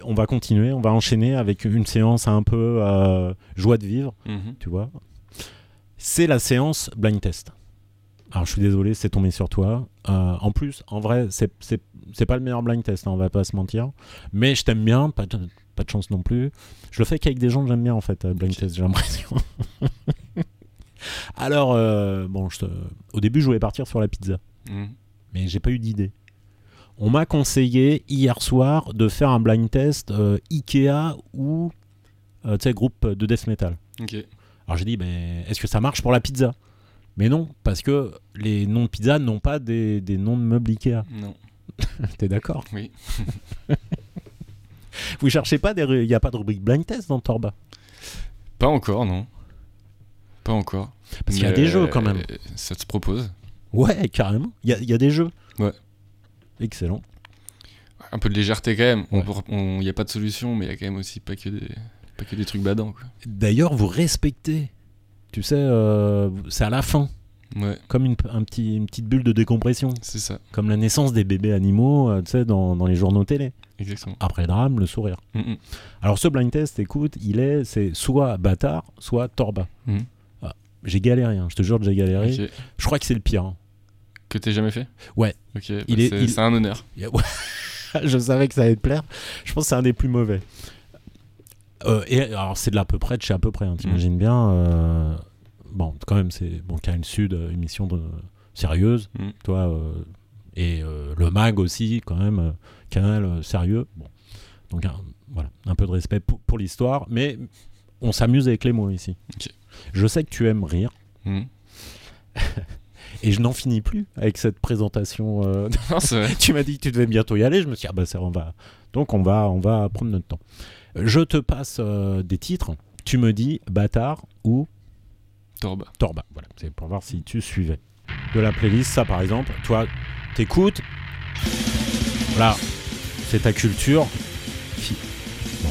on va continuer, on va enchaîner avec une séance un peu joie de vivre, tu vois. C'est la séance blind test. Alors je suis désolé, c'est tombé sur toi. En plus, en vrai, c'est pas le meilleur blind test, hein, on va pas se mentir. Mais je t'aime bien, pas de chance non plus. Je le fais qu'avec des gens que j'aime bien en fait, blind test, j'ai l'impression. Alors, au début, je voulais partir sur la pizza, mais j'ai pas eu d'idée. On m'a conseillé hier soir de faire un blind test Ikea ou groupe de death metal. Okay. Alors j'ai dit, est-ce que ça marche pour la pizza ? Mais non, parce que les noms de pizza n'ont pas des noms de meubles Ikea. Non. T'es d'accord ? Oui. Vous cherchez pas il n'y a pas de rubrique blind test dans Torba ? Pas encore, non. Pas encore. Parce qu'il y a des jeux quand même. Ça te propose ? Ouais, carrément. Il y a des jeux. Ouais. Excellent. Un peu de légèreté quand même. Ouais. Il n'y a pas de solution, mais il y a quand même aussi pas que des trucs badants, quoi. D'ailleurs, vous respectez. Tu sais, c'est à la fin. Ouais. Comme une petite bulle de décompression. C'est ça. Comme la naissance des bébés animaux, tu sais, dans les journaux télé. Exactement. Après le drame, le sourire. Alors ce blind test, écoute, c'est soit Bâtard, soit Torba. J'ai galéré, hein, je te jure que j'ai galéré. Okay. Je crois que c'est le pire. Hein. Que t'aies jamais fait ? Ouais. Ok, c'est un honneur. Je savais que ça allait te plaire. Je pense que c'est un des plus mauvais. Et alors c'est de l'à peu près de chez à peu près, hein, t'imagines bien. Bon, quand même, c'est Canal Sud, émission sérieuse, toi, et le MAG aussi, quand même, canal sérieux. Bon. Donc voilà, un peu de respect pour l'histoire, mais on s'amuse avec les mots ici. Okay. Je sais que tu aimes rire. Et je n'en finis plus avec cette présentation. Non, c'est vrai. Tu m'as dit que tu devais bientôt y aller. Je me suis dit, donc on va prendre notre temps. Je te passe des titres. Tu me dis Bâtard ou Torba. Voilà, c'est pour voir si tu suivais. De la playlist, ça par exemple. Toi, t'écoutes. Voilà, c'est ta culture. Bon.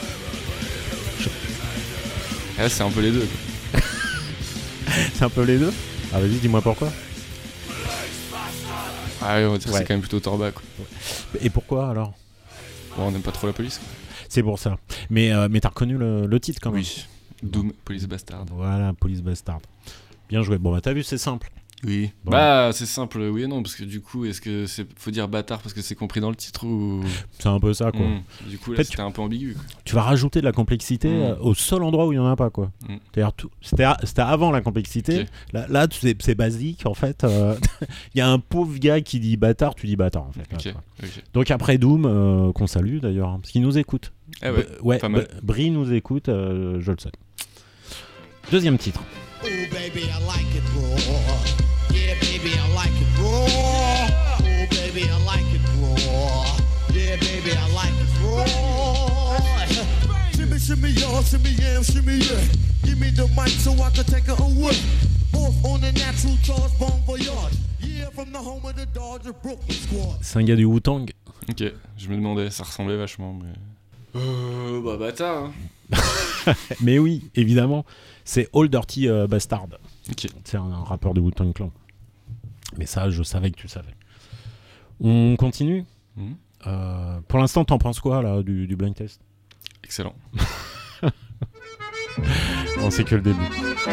Ah, c'est un peu les deux. C'est un peu les deux. Ah vas-y, dis-moi pourquoi. Ah oui, on va dire que c'est quand même plutôt Torba, quoi. Et pourquoi alors ? Bon, on n'aime pas trop la police, quoi. C'est pour ça. Mais t'as reconnu le titre quand même. Oui. Doom, Police Bastard. Voilà, Police Bastard. Bien joué. Bon, t'as vu, c'est simple. Oui. Bon. C'est simple, oui et non, parce que du coup, est-ce que faut dire bâtard parce que c'est compris dans le titre ou... C'est un peu ça, quoi. Du coup, là, En fait, c'était un peu ambigu, quoi. Tu vas rajouter de la complexité au seul endroit où il n'y en a pas, quoi. C'est-à-dire, c'était avant la complexité. Okay. Là c'est basique, en fait. Il y a un pauvre gars qui dit bâtard, tu dis bâtard, en fait. Là, Okay. Donc après Doom, qu'on salue d'ailleurs, hein, parce qu'il nous écoute. Ah ouais, pas mal. Brie nous écoute, je le sais. Deuxième titre. Oh baby, I like it raw. Yeah, baby, I like it raw. Oh baby, I like it raw. Yeah, baby, I like it raw. Shimmy, shimmy, y'all, shimmy, yeah, shimmy, yeah. Give me the mic so I can take it away. Off on the natural charge, bon voyage. Yeah, from the home of the Dodger Brooklyn squad. C'est un gars du Wu-Tang. Ok, je me demandais, ça ressemblait vachement, mais... bâtard, hein. Mais oui, évidemment, c'est Old Dirty Bastard. Okay. C'est un rappeur de Wu-Tang Clan. Mais ça, je savais que tu savais. On continue. Pour l'instant, t'en penses quoi là du blind test ? Excellent. Bon, c'est que le début.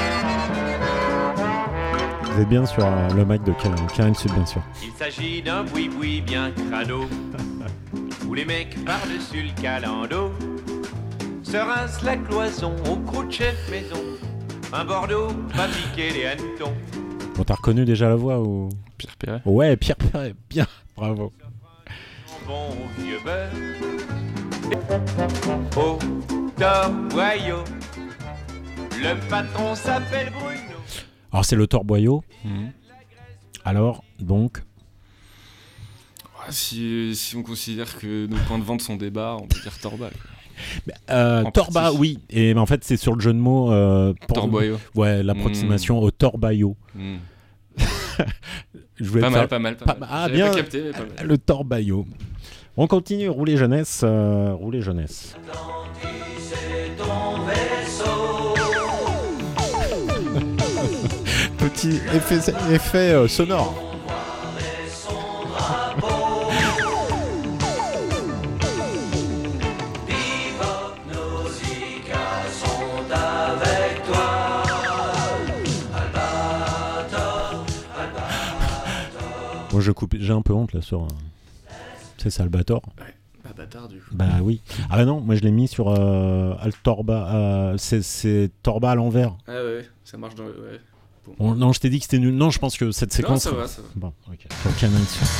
Vous êtes bien sur le mic de Karen Sud, bien sûr. Il s'agit d'un boui-boui bien crado, où les mecs par-dessus le calando se rincent la cloison au croc de chef maison. Un Bordeaux va piquer les hannetons. Bon, t'as reconnu déjà la voix ou... Pierre Perret. Ouais, Pierre Perret, bien, bravo. Bon vieux beurre, au Torboyau, le patron s'appelle Bruno. Alors c'est le Torboyau. Alors, donc... Si on considère que nos points de vente sont des bars, on peut dire Torba, quoi. Torba, partie. Oui. Et en fait, c'est sur le jeu de mots. Torboyau. Ouais, l'approximation au Torbayo. Je voulais pas mal. Ah, J'avais bien. Pas capté, mais pas mal. Le Torbayo. On continue. Rouler jeunesse. Rouler jeunesse. Petit effet sonore. Moi, j'ai un peu honte là sur. C'est Salvatore. Ouais. Bah, bâtard, du coup. Bah oui. Ah bah non, moi je l'ai mis sur Alt Torba. C'est Torba à l'envers. Ah ouais, ça marche dans. Ouais. Non, je t'ai dit que c'était nul. Non, je pense que cette séquence. Non, ça va, ça va. Bon, ok. Faut qu'il y en ait dessus.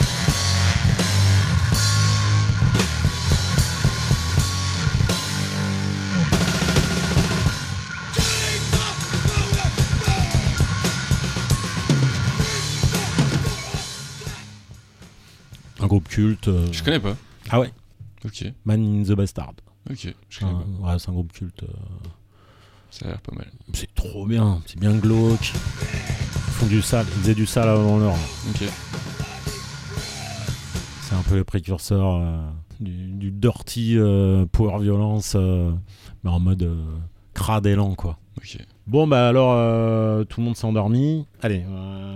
Un groupe culte. Je connais pas. Ah ouais. Ok, Man in the Bastard. ok, je connais pas. Ouais, c'est un groupe culte. Ça a l'air pas mal. C'est trop bien. C'est bien glauque. Ils font du sale. Ils faisaient du sale avant l'heure. Ok. C'est un peu le précurseur du dirty power violence, mais en mode crade et lent, quoi. Ok. Bon, bah alors, tout le monde s'est endormi. Allez.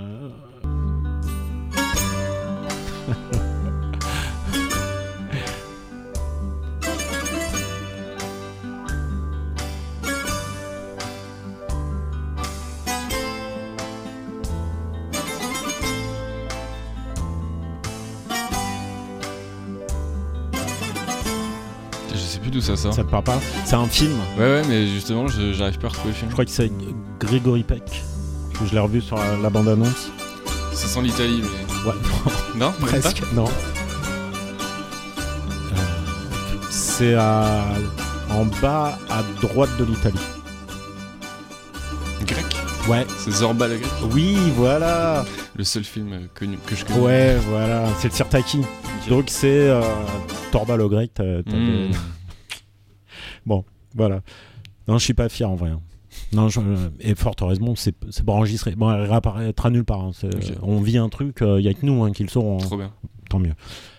Je sais plus d'où ça sort. Ça te parle pas? C'est un film. Ouais, mais justement, j'arrive pas à retrouver le film. Je crois que c'est Grégory Peck. Je l'ai revu sur la bande-annonce. Ça sent l'Italie, mais. Ouais, Non, même presque. Non. C'est en bas à droite de l'Italie. pas. Grec. Ouais. C'est Zorba le grec. Oui, voilà. Le seul film connu que je connais. Ouais, voilà. C'est le Sirtaki. Ok. Donc c'est Torba le grec. T'as Hmm. Bon, voilà. Non, je suis pas fier en vrai. Non, et fort heureusement, c'est pas enregistré. Bon, elle réapparaîtra nulle part. Hein. Ok. On vit un truc, il y a que nous qui le saurons. Hein. Trop bien. Tant mieux.